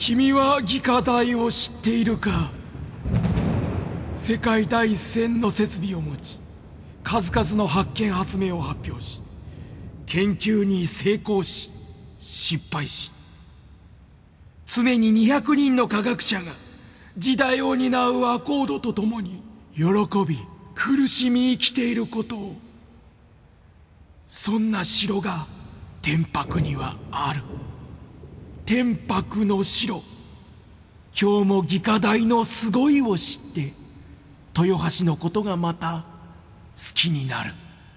君は技科大を知っているか。世界第一線の設備を持ち、数々の発見発明を発表し、研究に成功し失敗し、常に200人の科学者が時代を担うアコードとともに喜び苦しみ生きていることを。そんな城が天白にはある。天白の城。今日も技科大のすごいを知って豊橋のことがまた好きになる。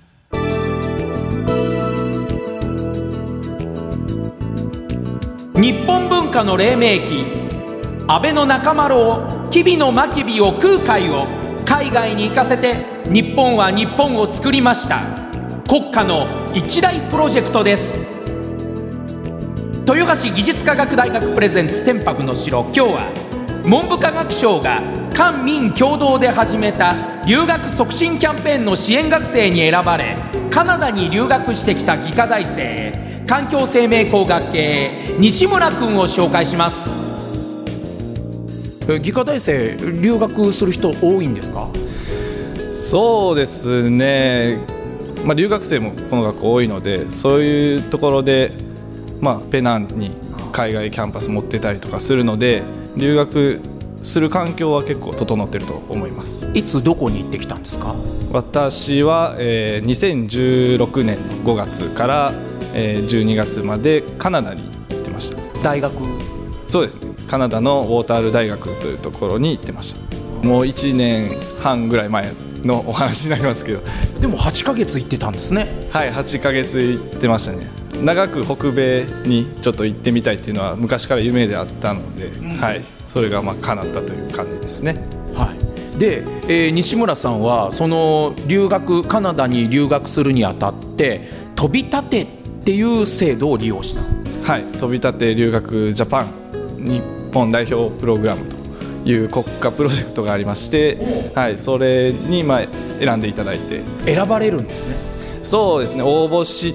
日本文化の黎明期、安倍の中丸を吉備の真備を空海を海外に行かせて日本は日本を作りました。国家の一大プロジェクトです。豊橋技術科学大学プレゼンツ天白の城。今日は文部科学省が官民共同で始めた留学促進キャンペーンの支援学生に選ばれ、カナダに留学してきた技科大生、環境生命工学系西村君を紹介します。 技科大生留学する人多いんですか？ そうですね、留学生もこの学校多いので、そういうところで、ペナンに海外キャンパス持ってたりとかするので、留学する環境は結構整ってると思います。 いつどこに行ってきたんですか？ 私は、2016年5月から、12月までカナダに行ってました。 大学？ そうですね、カナダのウォータール大学というところに行ってました。もう1年半ぐらい前のお話になりますけど。 でも8ヶ月行ってたんですね。 はい、8ヶ月行ってましたね。長く北米にちょっと行ってみたいっていうのは昔から夢であったので、はい、それが叶ったという感じですね。 はい、で、西村さんはそのカナダに留学するにあたって飛び立てっていう制度を利用した。 はい、飛び立て留学ジャパン日本代表プログラムという国家プロジェクトがありまして、はい、それに選んでいただいて。 選ばれるんですね。 そうですね、応募して、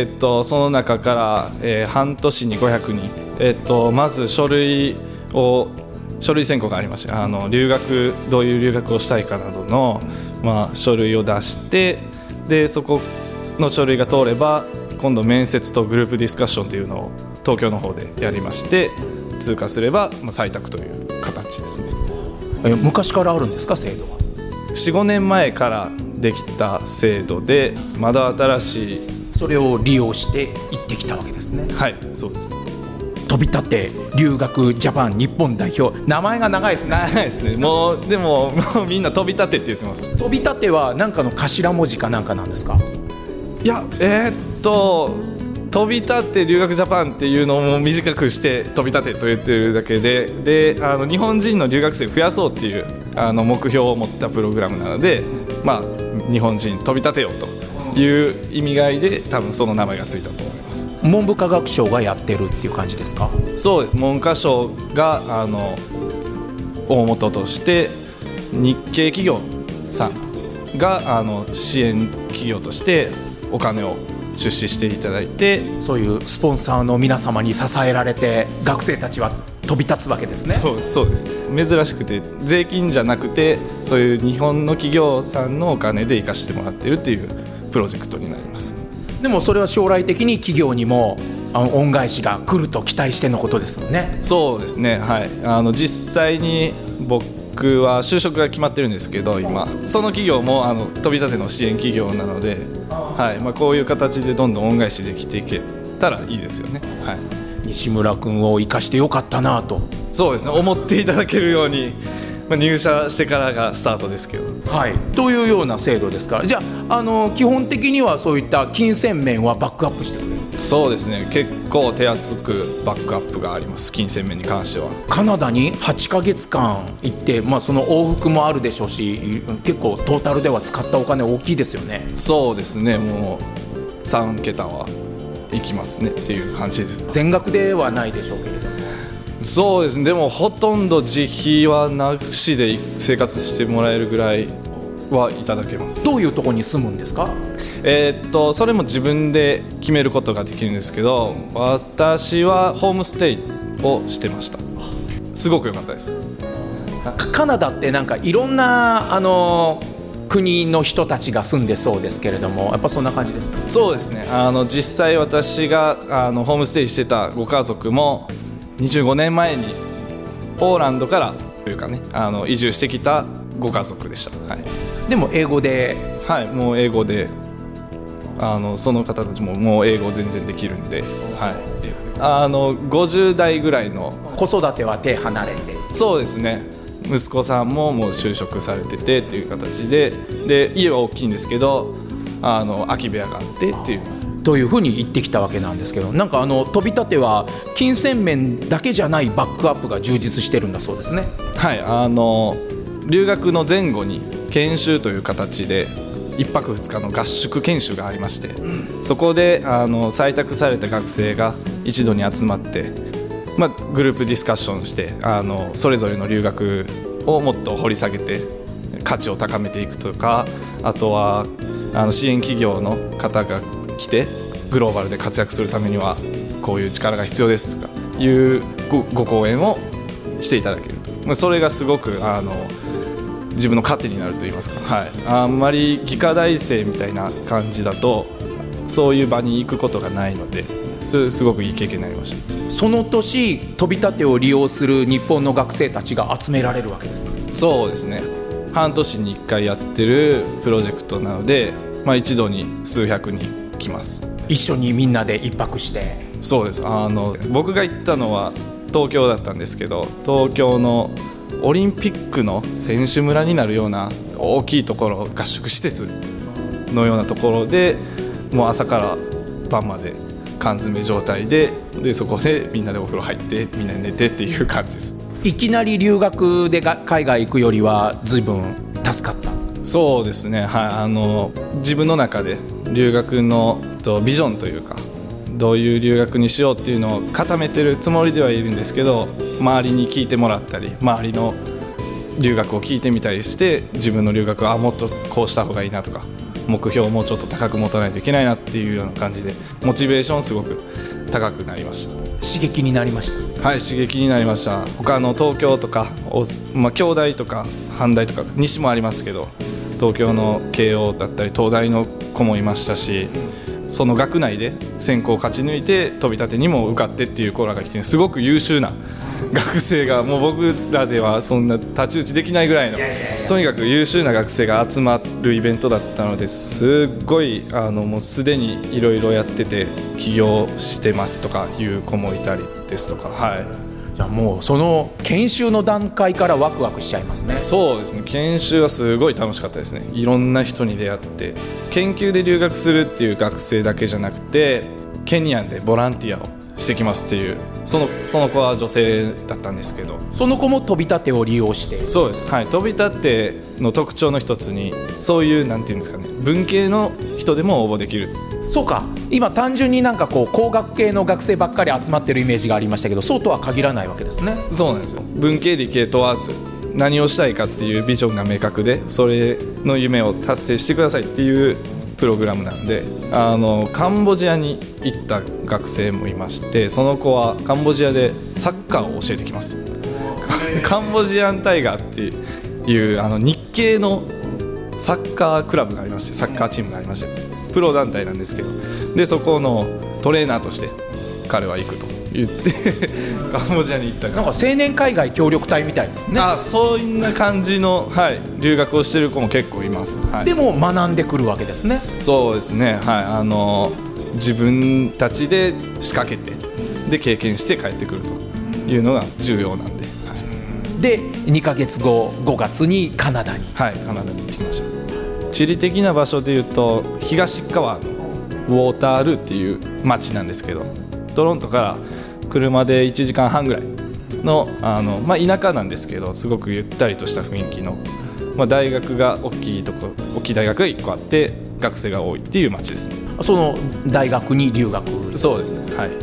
その中から、半年に500人、まず書類選考がありまして、どういう留学をしたいかなどの、書類を出して、でそこの書類が通れば今度面接とグループディスカッションというのを東京の方でやりまして、通過すれば、採択という形ですね。 昔からあるんですか、制度は？ 4,5 年前からできた制度で、まだ新しい。 それを利用して行ってきたわけですね。 はい、そうです。 飛び立て留学ジャパン日本代表、名前が長いですね。 長いですね。でもみんな飛び立てって言ってます。 飛び立ては何かの頭文字かなんかなんですか？ いや、飛び立て留学ジャパンっていうのを短くして飛び立てと言ってるだけで、日本人の留学生を増やそうっていう目標を持ったプログラムなので、日本人飛び立てようという意味合いで多分その名前がついたと思います。 文部科学省がやってるっていう感じですか？ そうです。文科省が大元として日系企業さんが支援企業としてお金を出資していただいて、 そういうスポンサーの皆様に支えられて学生たちは飛び立つわけですね。 そうです。珍しくて税金じゃなくて、そういう日本の企業さんのお金で生かしてもらっているっていうプロジェクトになります。 でもそれは将来的に企業にも恩返しが来ると期待してのことですもんね。 そうですね、はい、実際に僕は就職が決まってるんですけど、今その企業も飛び立ての支援企業なので、はい、こういう形でどんどん恩返しできていけたらいいですよね。はい、 西村君を生かしてよかったなと。 そうですね、思っていただけるように、入社してからがスタートですけど、 はい、というような制度ですから。じゃあ、基本的にはそういった金銭面はバックアップしてくれる？ そうですね、結構手厚くバックアップがあります。金銭面に関しては。 カナダに8ヶ月間行って、その往復もあるでしょうし、結構トータルでは使ったお金大きいですよね。 そうですね、もう3桁はいきますねっていう感じです。 全額ではないでしょうけれど。 そうですね、でもほとんど自費はなしで生活してもらえるぐらいはいただけます。 どういうところに住むんですか？ それも自分で決めることができるんですけど、私はホームステイをしてました。すごく良かったです。 カナダってなんかいろんな国の人たちが住んでそうですけれども、やっぱそんな感じですか？ そうですね。実際私がホームステイしてたご家族も25年前にポーランドからというかね、移住してきたご家族でした。はい、 でも英語で、 はい、もう英語でその方たちももう英語全然できるんで、はい、50代ぐらいの子育ては手離れて、 そうですね、息子さんももう就職されててっていう形で、家は大きいんですけど空き部屋があってっていうというふうに言ってきたわけなんですけど、なんか飛び立ては金銭面だけじゃないバックアップが充実してるんだそうですね。 はい、留学の前後に研修という形で1泊2日の合宿研修がありまして、そこで採択された学生が一度に集まって、グループディスカッションしてそれぞれの留学をもっと掘り下げて価値を高めていくとか、あとは支援企業の方が来てグローバルで活躍するためにはこういう力が必要ですとかいうご講演をしていただける。それがすごく自分の糧になると言いますか、はい、あんまり技科大生みたいな感じだとそういう場に行くことがないので、すごくいい経験になりました。 その年飛び立てを利用する日本の学生たちが集められるわけですか？ そうですね、半年に1回やってるプロジェクトなので、一度に数百人来ます。 一緒にみんなで一泊して。 そうです。僕が行ったのは東京だったんですけど、東京のオリンピックの選手村になるような大きいところ、合宿施設のようなところでもう朝から晩まで缶詰状態でそこでみんなでお風呂入ってみんなで寝てっていう感じです。いきなり留学で海外行くよりは随分助かった？ そうですね、はい、自分の中で留学のビジョンというか、どういう留学にしようっていうのを固めてるつもりではいるんですけど、周りに聞いてもらったり周りの留学を聞いてみたりして、自分の留学はもっとこうした方がいいなとか、目標をもうちょっと高く持たないといけないなっていうような感じでモチベーションすごく高くなりました。 刺激になりました。 はい、刺激になりました。他の東京とか、京大とか阪大とか西もありますけど、東京の慶応だったり東大の子もいましたし、その学内で選考を勝ち抜いて飛び立てにも受かってっていう子らが来て、すごく優秀な学生が、もう僕らではそんな太刀打ちできないぐらいのとにかく優秀な学生が集まるイベントだったので、すっごいもうすでにいろいろやってて起業してますとかいう子もいたりですとか、はい。 じゃあもうその研修の段階からワクワクしちゃいますね。 そうですね、研修はすごい楽しかったですね。いろんな人に出会って、研究で留学するっていう学生だけじゃなくて、ケニアでボランティアをしてきますっていう、その子は女性だったんですけど、 その子も飛び立てを利用して。 そうです、はい、飛び立ての特徴の一つにそういうなんていうんですかね、文系の人でも応募できる。 そうか、今単純になんかこう工学系の学生ばっかり集まってるイメージがありましたけど、そうとは限らないわけですね。 そうなんですよ。文系理系問わず何をしたいかっていうビジョンが明確で、それの夢を達成してくださいっていうプログラムなんで、カンボジアに行った学生もいまして、その子はカンボジアでサッカーを教えてきますと。カンボジアンタイガーっていう日系のサッカークラブがありまして、サッカーチームがありまして、プロ団体なんですけど、でそこのトレーナーとして彼は行くと言ってカンボジアに行ったから、 なんか青年海外協力隊みたいですね。 そんな感じの、はい、留学をしてる子も結構います、はい。 でも学んでくるわけですね。 そうですね、はい、自分たちで仕掛けてで経験して帰ってくるというのが重要なんで、はい、 で2ヶ月後5月にカナダに、 はい、カナダに行ってきました。地理的な場所でいうと東側のウォータールーっていう町なんですけど、トロントから車で1時間半ぐらいの、田舎なんですけど、すごくゆったりとした雰囲気の、大学が大きい大学が1個あって学生が多いっていう町ですね。 その大学に留学。 そうですね、はい。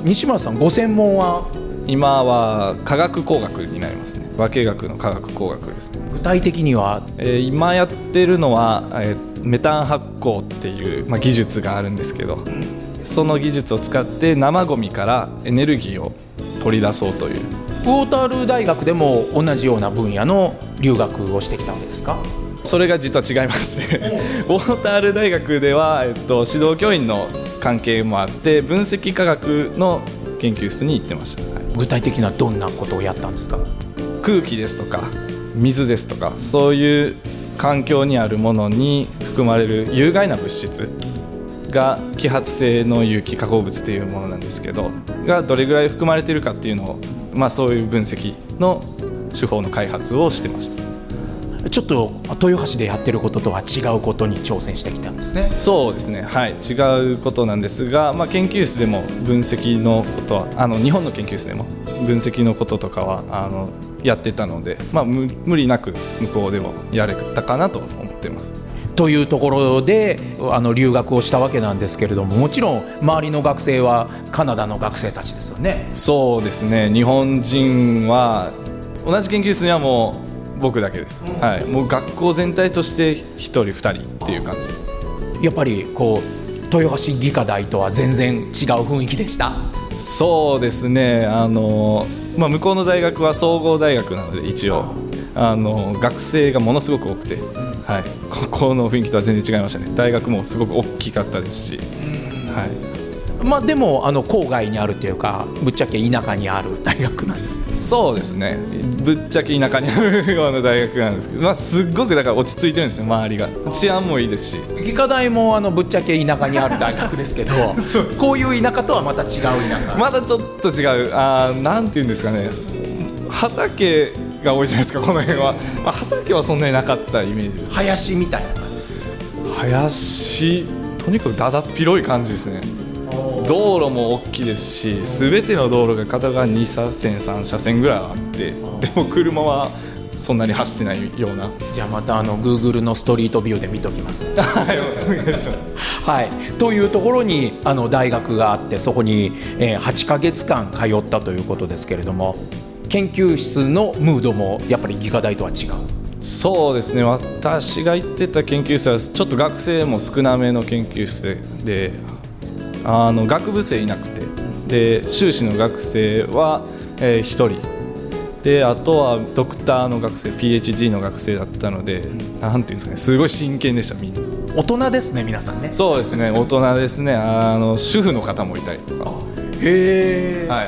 西村さんご専門は？ 今は化学工学になりますね。化学の化学工学ですね。 具体的には？ 今やってるのは、メタン発酵っていう、技術があるんですけど、その技術を使って生ゴミからエネルギーを取り出そうという。 ウォータール大学でも同じような分野の留学をしてきたわけですか？ それが実は違いましてウォータール大学では、指導教員の関係もあって分析科学の研究室に行ってました、はい、 具体的にはどんなことをやったんですか？ 空気ですとか水ですとか、そういう環境にあるものに含まれる有害な物質が揮発性の有機化合物というものなんですけど、がどれぐらい含まれているかっていうのを、そういう分析の手法の開発をしてました。 ちょっと豊橋でやってることとは違うことに挑戦してきたんですね。 そうですね、はい、違うことなんですが、研究室でも分析のことは日本の研究室でも分析のこととかはやってたので、無理なく向こうでもやれたかなと思っています。 というところで留学をしたわけなんですけれども、もちろん周りの学生はカナダの学生たちですよね。 そうですね、日本人は同じ研究室にはもう僕だけです、はい、もう学校全体として1人2人っていう感じです。 やっぱり豊橋技科大とは全然違う雰囲気でした？ そうですね、向こうの大学は総合大学なので一応学生がものすごく多くて、はい、ここの雰囲気とは全然違いましたね。大学もすごく大きかったですし、はい、 でも郊外にあるというかぶっちゃけ田舎にある大学なんです。 そうですね、ぶっちゃけ田舎にあるような大学なんですけど、すっごくだから落ち着いてるんですね、周りが。治安もいいですし。 技科大もぶっちゃけ田舎にある大学ですけどこういう田舎とはまた違う田舎。 またちょっと違う、なんていうんですかね、畑が多いじゃないですか、この辺は。畑はそんなになかったイメージです。 林みたいな感じ。 林、とにかくだだっ広い感じですね。道路も大きいですし、全ての道路が片側2車線3車線ぐらいあって、でも車はそんなに走ってないような。 じゃあまたGoogle のストリートビューで見ときますはいお願いします、 はい、というところに大学があって、そこに8ヶ月間通ったということですけれども、研究室のムードもやっぱり技科大とは違う？ そうですね、私が行ってた研究室はちょっと学生も少なめの研究室で、学部生いなくて、で修士の学生は、1人で、あとはドクターの学生 PhD の学生だったので、なんていうんですかね、すごい真剣でした。みんな大人ですね、皆さんね。 そうですね、大人ですね。主婦の方もいたりとか。 へー、 はい、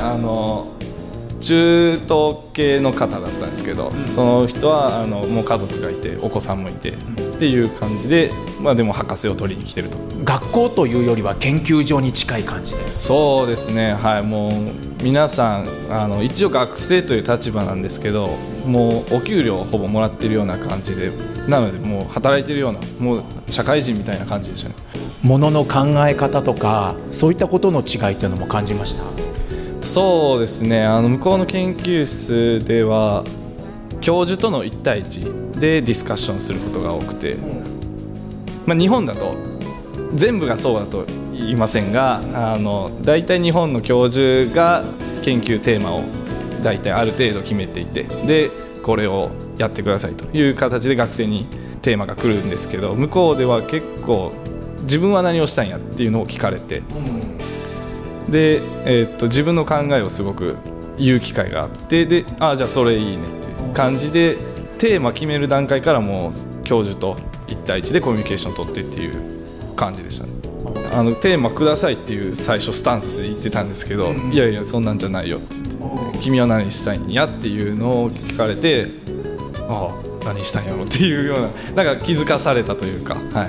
中東系の方だったんですけど、その人はもう家族がいてお子さんもいて、っていう感じで、でも博士を取りに来てると。 学校というよりは研究所に近い感じで。 そうですね、はい、もう皆さん一応学生という立場なんですけど、もうお給料をほぼもらってるような感じで、なのでもう働いてるような、もう社会人みたいな感じでしたね。 物の考え方とかそういったことの違いっていうのも感じました？ そうですね、向こうの研究室では教授との1対1でディスカッションすることが多くて、日本だと全部がそうだと言いませんが、だいたい日本の教授が研究テーマをだいたいある程度決めていて、でこれをやってくださいという形で学生にテーマが来るんですけど、向こうでは結構自分は何をしたいんやっていうのを聞かれて、で、自分の考えをすごく言う機会があって、でじゃあそれいいねっていう感じで、テーマ決める段階からもう教授と1対1でコミュニケーションを取ってっていう感じでしたね。テーマくださいっていう最初スタンスで言ってたんですけど、いやいやそんなんじゃないよって言って、君は何したいんやっていうのを聞かれて、何したんやろっていうような、なんか気づかされたというか、はい、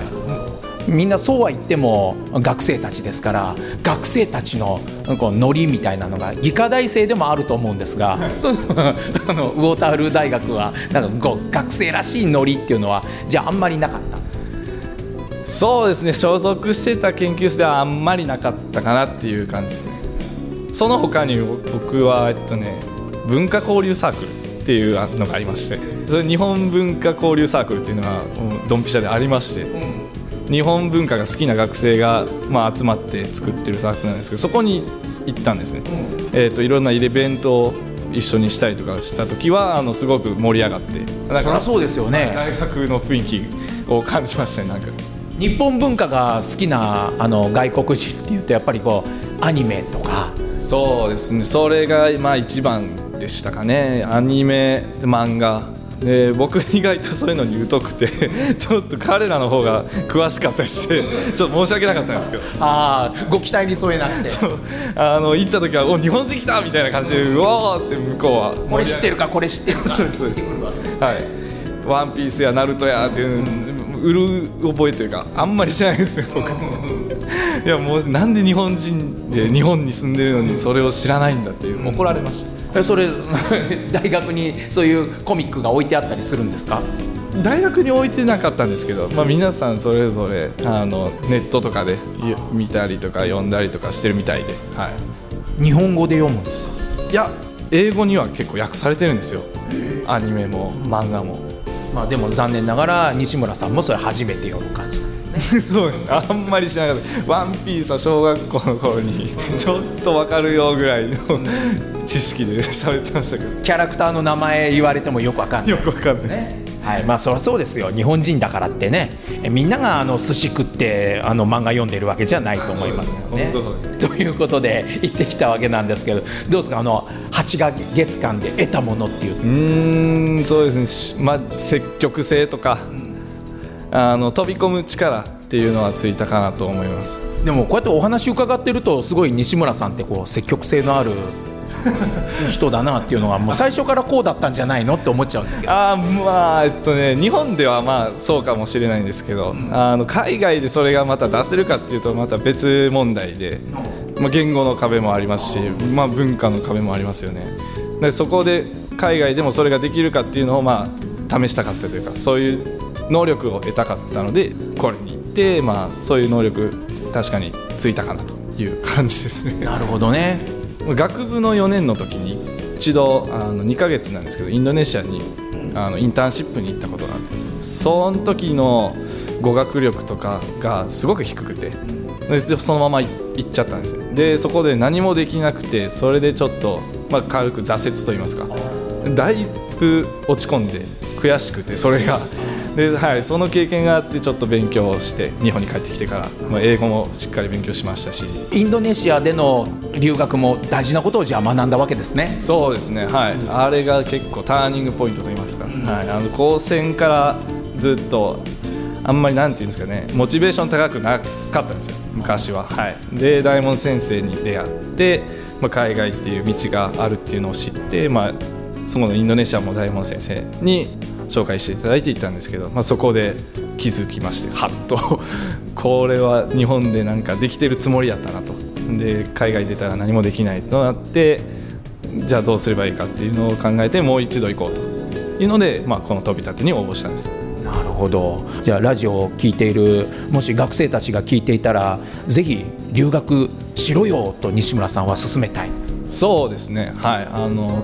みんなそうは言っても学生たちですから、学生たちのノリみたいなのが技科大生でもあると思うんですが、そのウォータール大学はなんか学生らしいノリっていうのはじゃああんまりなかった？ そうですね、所属してた研究室ではあんまりなかったかなっていう感じですね。その他に僕は文化交流サークルっていうのがありまして、それ日本文化交流サークルっていうのがドンピシャでありまして、日本文化が好きな学生が、集まって作ってるサークルなんですけど、そこに行ったんですね。いろんなイベントを一緒にしたりとかした時はすごく盛り上がって、 そりゃそうですよね。 大学の雰囲気を感じましたね。なんか日本文化が好きな外国人っていうと、やっぱりアニメとかそうですね、それがまあ一番でしたかね。アニメ、漫画で、僕意外とそういうのに疎くてちょっと彼らの方が詳しかったりしてちょっと申し訳なかったんですけどご期待に添えなくてそう行った時はお日本人来たみたいな感じでうわーって向こうはこれ知ってるかこれ知ってるかそうですそうです、はい、ワンピースやナルトやっていう売る覚えというかあんまりしないですよ僕いやもうなんで日本人で日本に住んでるのにそれを知らないんだっていう怒られました。 それ大学にそういうコミックが置いてあったりするんですか？ 大学に置いてなかったんですけど、まあ、皆さんそれぞれネットとかで見たりとか読んだりとかしてるみたいで、はい、 日本語で読むんですか？ いや英語には結構訳されてるんですよ、アニメも漫画も。 まあ、でも残念ながら西村さんもそれ初めて読む感じなんですねそうです、あんまり知らなかった。ワンピースは小学校の頃にちょっと分かるよぐらいの知識で喋ってましたけど、 キャラクターの名前言われてもよく分かんないよく分かんないです、 ね。はい、まあそりゃそうですよ。日本人だからってね、みんなが寿司食って漫画読んでるわけじゃないと思いますよね。 本当そうですね。 ということで行ってきたわけなんですけど、どうですか8ヶ月間で得たものっていう。 そうですね、まあ、積極性とか、飛び込む力っていうのはついたかなと思います。 でもこうやってお話伺ってるとすごい西村さんって積極性のある人だなっていうのがもう最初からこうだったんじゃないのって思っちゃうんですけど。 まあ日本ではまあそうかもしれないんですけど、海外でそれがまた出せるかっていうとまた別問題で、まあ、言語の壁もありますし、まあ、文化の壁もありますよね。でそこで海外でもそれができるかっていうのをまあ試したかったというか、そういう能力を得たかったのでこれに行って、まあ、そういう能力確かについたかなという感じですね。 なるほどね。 学部の4年の時に一度2ヶ月なんですけどインドネシアにインターンシップに行ったことがあって、その時の語学力とかがすごく低くて、でそのまま行っちゃったんですね。でそこで何もできなくて、それでちょっと、まあ、軽く挫折と言いますか、だいぶ落ち込んで悔しくて、それがで、はい、その経験があってちょっと勉強をして日本に帰ってきてから、まあ、英語もしっかり勉強しましたし、 インドネシアでの留学も大事なことをじゃあ学んだわけですね。 そうですね、はい、あれが結構ターニングポイントと言いますか、はい、高専からずっとあんまりなんていうんですかね、モチベーション高くなかったんですよ昔は、はい、で大門先生に出会って、まあ、海外っていう道があるっていうのを知って、まあ、そのインドネシアも大門先生に紹介していただいて行ったんですけど、まあ、そこで気づきまして、はっとこれは日本でなんかできてるつもりやったなと。で海外出たら何もできないとなって、じゃあどうすればいいかっていうのを考えてもう一度行こうというので、まあ、この飛び立てに応募したんです。 なるほど。じゃあラジオを聞いているもし学生たちが聞いていたらぜひ留学しろよと西村さんは勧めたい。 そうですね、はい、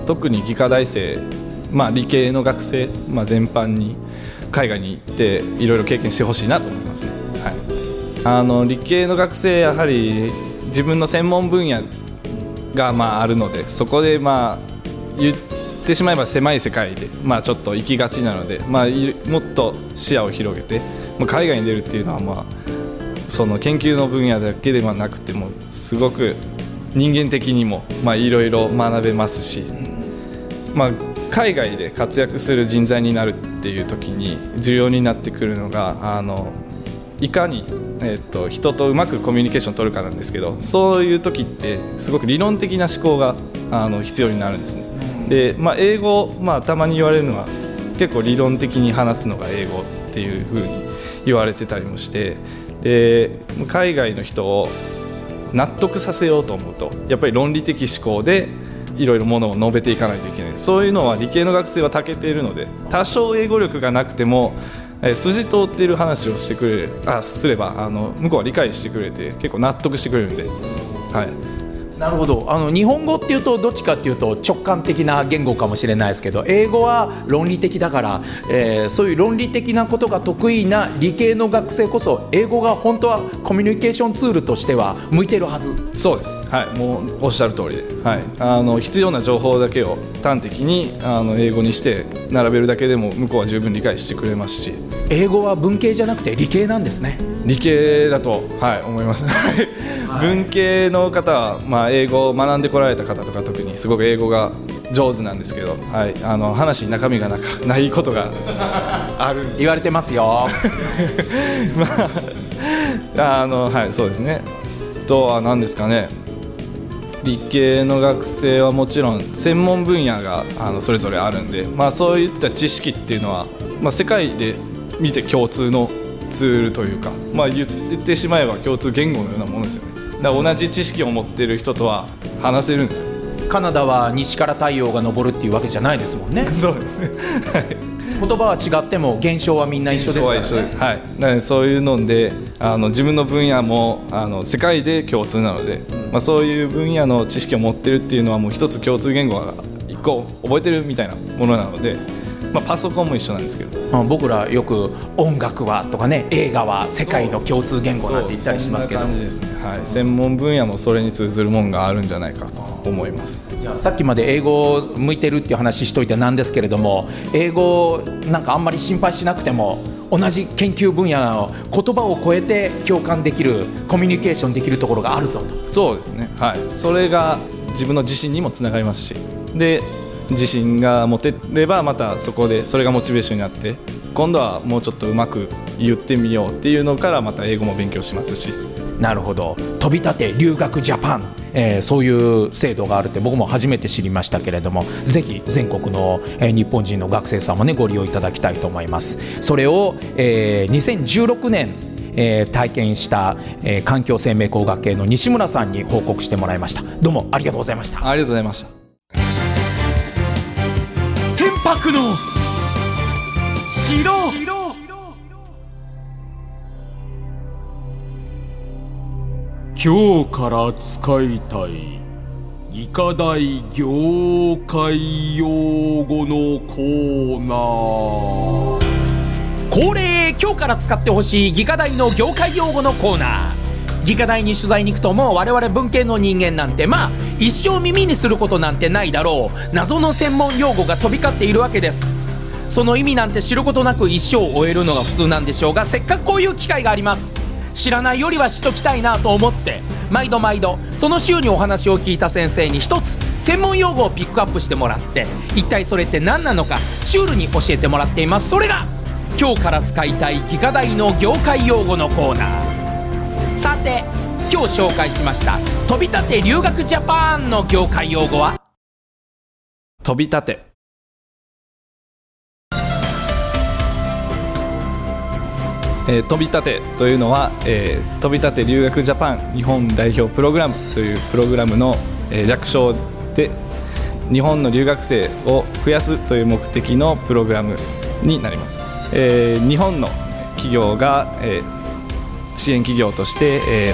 特に技科大生、まあ、理系の学生、まあ、全般に海外に行っていろいろ経験してほしいなと思いますね、はい、理系の学生やはり自分の専門分野がまああるので、そこでまあ言ってしまえば狭い世界でまあちょっと行きがちなので、まあ、もっと視野を広げて、まあ、海外に出るっていうのは、まあ、その研究の分野だけではなくてもすごく人間的にもいろいろ学べますし、まあ、海外で活躍する人材になるっていう時に重要になってくるのがいかに、人とうまくコミュニケーションを取るかなんですけど、そういう時ってすごく理論的な思考が必要になるんですね。で、まあ、英語、まあ、たまに言われるのは結構理論的に話すのが英語っていう風に言われてたりもして、で海外の人を納得させようと思うとやっぱり論理的思考でいろいろものを述べていかないといけない。そういうのは理系の学生は長けているので、多少英語力がなくても筋通っている話をしてくれすれば向こうは理解してくれて結構納得してくれるんで、はい。 なるほど。日本語っていうとどっちかっていうと直感的な言語かもしれないですけど、英語は論理的だから、そういう論理的なことが得意な理系の学生こそ英語が本当はコミュニケーションツールとしては向いてるはず。 そうです、はい、もうおっしゃる通りで、はい、必要な情報だけを端的に英語にして並べるだけでも向こうは十分理解してくれますし、 英語は文系じゃなくて理系なんですね。 理系だと、思います文系の方は、英語を学んでこられた方とか特にすごく英語が上手なんですけど、話に中身がないことがある言われてますよそうですね。とは何ですかね、理系の学生はもちろん専門分野がそれぞれあるんで、そういった知識っていうのは、世界で見て共通のツールというか、言ってしまえば共通言語のようなものですよね。だから同じ知識を持っている人とは話せるんですよ。 カナダは西から太陽が昇るっていうわけじゃないですもんねそうですね言葉は違っても現象はみんな一緒ですからね。 現象は一緒、なのでそういうので自分の分野も世界で共通なので、そういう分野の知識を持ってるっていうのはもう一つ共通言語が一個覚えてるみたいなものなので、パソコンも一緒なんですけど、 僕らよく音楽はとかね、映画は世界の共通言語なんて言ったりしますけど、 そんな感じですね。専門分野もそれに通ずるもんがあるんじゃないかと思います。 じゃあさっきまで英語向いてるっていう話しといてなんですけれども、英語なんかあんまり心配しなくても同じ研究分野の言葉を超えて共感できる、コミュニケーションできるところがあるぞと。 そうですね、それが自分の自信にもつながりますし、で自信が持てればまたそこでそれがモチベーションになって、今度はもうちょっとうまく言ってみようっていうのからまた英語も勉強しますし。 なるほど。飛び立て留学ジャパン、そういう制度があるって僕も初めて知りましたけれども、ぜひ全国の、日本人の学生さんもねご利用いただきたいと思います。それを、2016年体験した、環境生命工学系の西村さんに報告してもらいました。どうもありがとうございました。 ありがとうございました。 天白の城。今日から使いたい技科大業界用語のコーナー。 恒例、今日から使ってほしい技科大の業界用語のコーナー。技科大に取材に行くと、もう我々文系の人間なんて一生耳にすることなんてないだろう謎の専門用語が飛び交っているわけです。その意味なんて知ることなく一生を終えるのが普通なんでしょうが、せっかくこういう機会があります。知らないよりは知っときたいなと思って、毎度その週にお話を聞いた先生に一つ専門用語をピックアップしてもらって、一体それって何なのかシュールに教えてもらっています。それが今日から使いたい技科大の業界用語のコーナー。さて今日紹介しました飛び立て留学ジャパンの業界用語は、 飛び立て。飛び立てというのは、飛び立て留学ジャパン日本代表プログラムというプログラムの、略称で、日本の留学生を増やすという目的のプログラムになります。日本の企業が、支援企業として、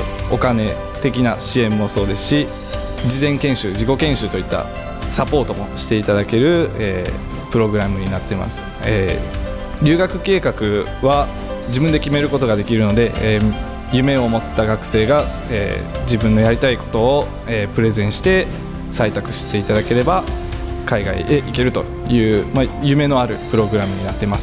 お金的な支援もそうですし、事前研修、自己研修といったサポートもしていただける、プログラムになっています。留学計画は自分で決めることができるので、夢を持った学生が、自分のやりたいことを、プレゼンして採択していただければ海外へ行けるという、夢のあるプログラムになっています。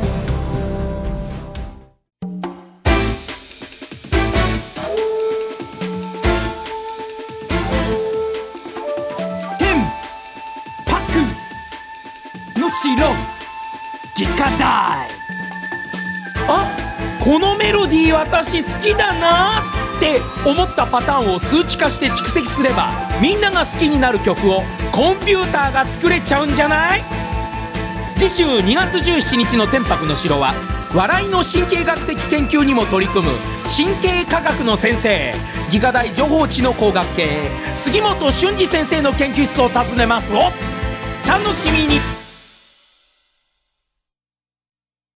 天白の城技科大。 このメロディー私好きだなって思ったパターンを数値化して蓄積すれば、みんなが好きになる曲をコンピューターが作れちゃうんじゃない？次週2月17日の天白の城は、笑いの神経学的研究にも取り組む神経科学の先生、技科大情報知能工学系杉本俊二先生の研究室を訪ねます。お楽しみに。